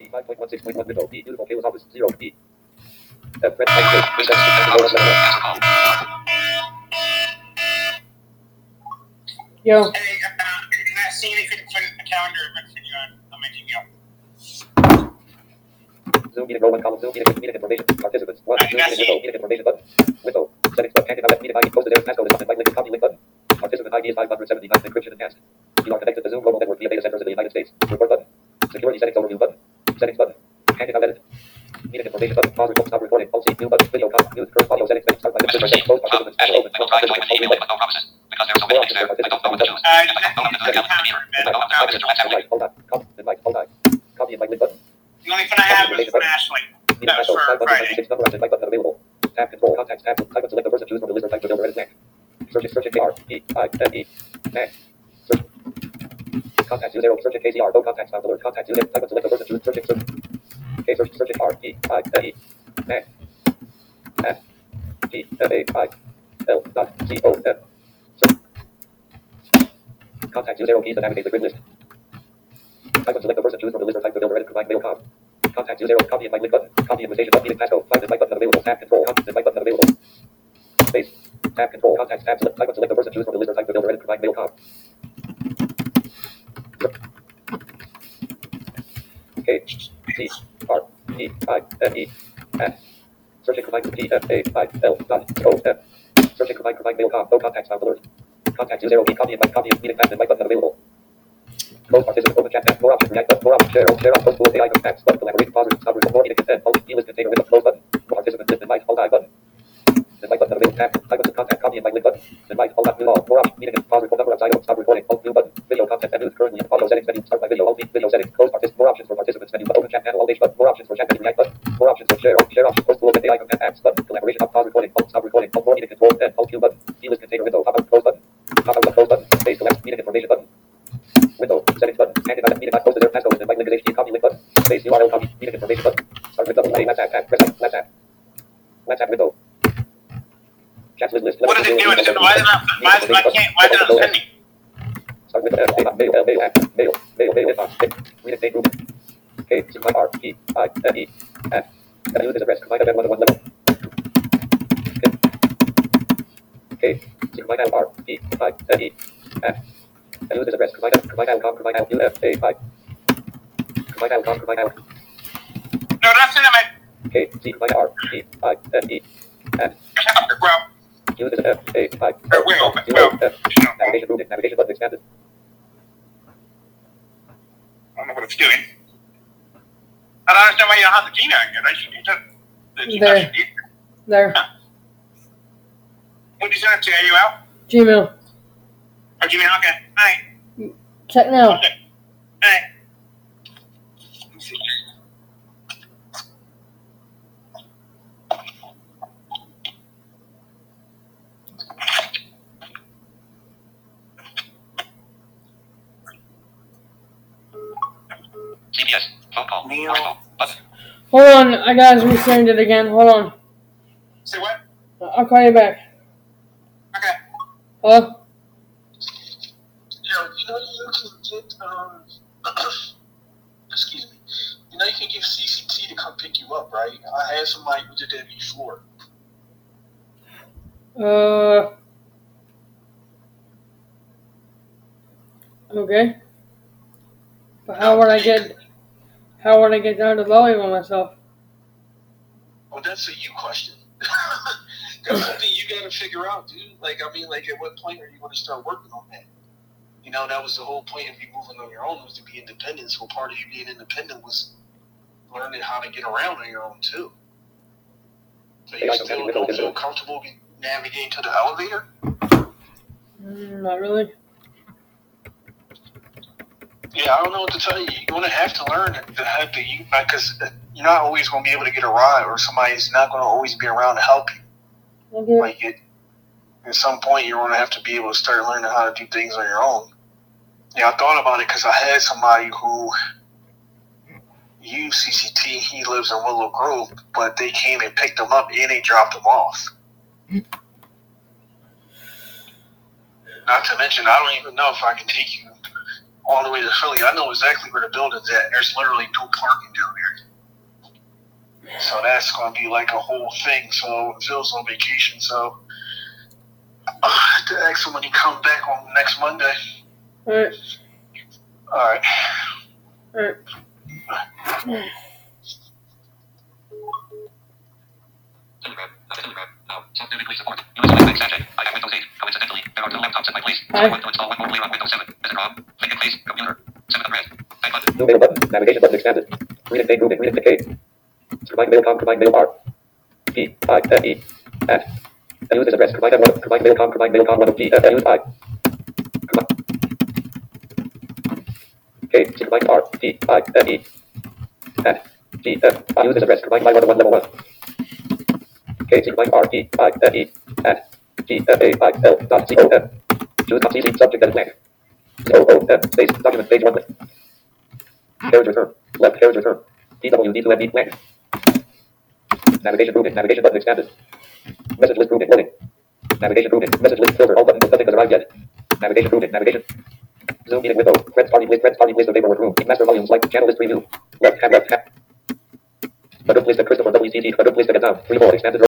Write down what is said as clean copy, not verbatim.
5.16.1 window. B. Beautiful Kayla's office. 0. B. F. Press Yo. Hey, you're not seeing anything from the calendar event for you on. I'm making you. Zoom meeting row 1 column. Zoom meeting information. Participants. 1. Zoom meeting information button. Window. Settings button. Candidate meeting ID posted there. Passcode is on. Invite link. Copy link button. Participant ID is 579. Encryption enhanced. You are connected to Zoom global network via data centers in the United States. Report button. Security settings overview button. Settings button. Candidate edit. Meeting information button. Pause recording. Stop recording. Alt C. View button. Video count. Mute. Current audio settings. Start by different settings. Close participants. Panel open. Close participants. Alt email with no promises. Because there are so many links there, I don't know what to choose. Hold on. Invite. Hold on. Copy invite link button. The only thing I have is from Ashley. That was for Friday. Number of invite button available. Tab control. Contacts tab. Type and select the person. Choose from the list or type the builder edit next. Search in KR. E-I-N-E. Next. Search. Contacts 0. Search in KCR. No contacts found alert. Contacts 0. Type and select the person. Choose. Search in. Okay. Search in R. E-I-N-E. Next. F. G. F-A-I. L. Dot. C-O-N. Contacts 0 keys to navigate the grid list. Type and select the person. Choose from the list or type the builder edit. Provide mail com. Contacts 0. Copy invite link button. Copy invitation button. Meeting passcode. Find invite button available. Tab control. Invite button available. Space. Tab control. Contacts tab. Select. Type and select the person. Choose from the list or type the builder edit. Provide mail com. K. T. R. E. I. N. E. F. Searching provide T. F. A. I. L. Dot. O. F. Searching provide mail com. No contacts found alert. Contact 0 key. Copy invite. Copy meeting pass invite button available. Close participant. Open chat. More options. React button. More options. Share on post pool AI contacts button. Collaborate. Pause. Stop. More meeting consent. Post. List container window. Close button. More participant list. Invite. Hold I button. Invite button available. Tab. Type of contact. Copy invite link button. Invite. Hold on. More options. Meeting. Pause. Record number of item. Stop recording. Alt view button. Video content menu. Currently in audio settings menu. Start by video. Alt video settings. Close participant. More options for participants menu. Open chat panel. Alt H button. More options for chat menu. React button. More options for share. Share options. Post pool AI contact apps button. Collaboration. Pause recording. Alt stop recording. Alt more meeting control. Alt view button. List container window. Pop out. Close button. Pop out. Close button. Space. Select. Meeting information button. Window. Settings button. Candidate meeting not posted there. Passcode. Invite link is HT. Copy link button. Space. URL copy. Meeting information button. Start with double A. Let's add. Press I. Let's add window. Chat list. What is it doing? Why did it not sending? Start with mail. Read it. Group. K. R. E. I. N. E. F. Use this address. Combine event 1 level. K. R. E. I. N. E. F. Use this address. Combine outcome. Combine out. U. F. A. I. Combine outcome. Combine out. No, that's in my. K. T. Combine R. E. I. N. E. F. Well. Use this F. A. I. Navigation routing. Navigation button expanded. I don't know what it's doing. I don't understand why you don't have the Gmail yet. I should use it. There. What did you send it to? AOL? Gmail. Oh, Gmail, okay. Alright. Check now. Okay. Alright. Let me see. CBS. Phone call. Neil. Hold on, I gotta resend it again. Hold on. Say what? I'll call you back. Okay. Hello? Yeah, you can get, excuse me. You can get CCT to come pick you up, right? I had somebody who did that before. Okay. But how would I get down to volleyball myself? Well, that's a you question. That's something you got to figure out, dude. At what point are you going to start working on that? That was the whole point of you moving on your own, was to be independent. So part of you being independent was learning how to get around on your own, too. So you still don't feel comfortable navigating to the elevator? Not really. Yeah, I don't know what to tell you. You're going to have to learn because you're not always going to be able to get a ride, or somebody's not going to always be around to help you. Okay. At some point, you're going to have to be able to start learning how to do things on your own. Yeah, I thought about it because I had somebody who used CCT. He lives in Willow Grove, but they came and picked him up and they dropped him off. Not to mention, I don't even know if I can take you all the way to Philly. I know exactly where the building's at. There's literally no parking down that's going to be like a whole thing. So Phil's on vacation, so I have to ask him when he comes back on next Monday. Alright. All right. Alright. Telegram. Now, self-duty please support. USB Mac Sanchez. I got Windows 8. Coincidentally, there are 2 laptops in my place. I want to install one more layer on Windows 7. Visit ROM. Link in place. Computer. 7 of red. Back button. New mail button. Navigation button expanded. Read and date moving. Read and date. Combine mail com. Combine mail bar. P. I. F. E. At. And use this address. Combine M1. Combine mail com. Combine mail com. 1 of P. F. Use I. K. Combine R. P. I. F. E. At. G. F. I use this address. Combine my 1 level 1. K. Combine R. P. I. F. E. At. G. F. A. I. L. Dot. C. O. F. Choose not CC subject and blank. O. O. F. Space. Document page 1. Carriage return. Left carriage return. PWD to MD blank. Navigation grouping. Navigation button expanded. Message list grouping. Loading. Navigation grouping. Message list filter. All buttons. Nothing has arrived yet. Navigation grouping. Navigation. Zoom meeting window. Friends party list. Friends party list of paperwork room. Master volumes like channel list preview. Left hand. Left hand. A good place to Christopher WCT. A good place to get down. 3 more expanded.